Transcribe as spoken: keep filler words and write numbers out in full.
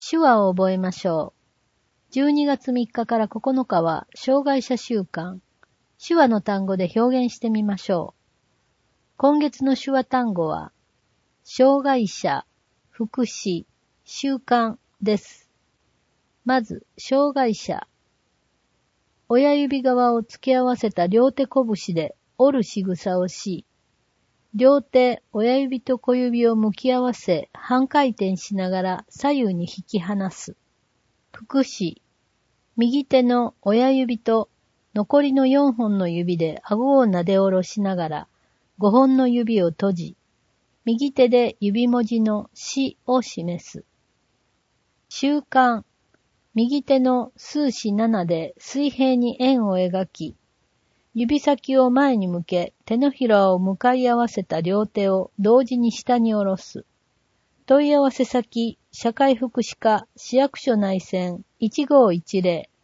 手話を覚えましょう。じゅうにがつみっかからここのかは障害者週間。手話の単語で表現してみましょう。今月の手話単語は、障害者、福祉、習慣です。まず、障害者。親指側を突き合わせた両手拳で折る仕草をし、両手、親指と小指を向き合わせ、半回転しながら左右に引き離す。福祉。右手の親指と残りのよんほんの指で顎を撫で下ろしながらごほんの指を閉じ、右手で指文字のしを示す。習慣。右手の数子ななで水平に円を描き、指先を前に向け手のひらを向かい合わせた両手を同時に下に下ろす。問い合わせ先、社会福祉課、市役所内線いちごーいちぜろ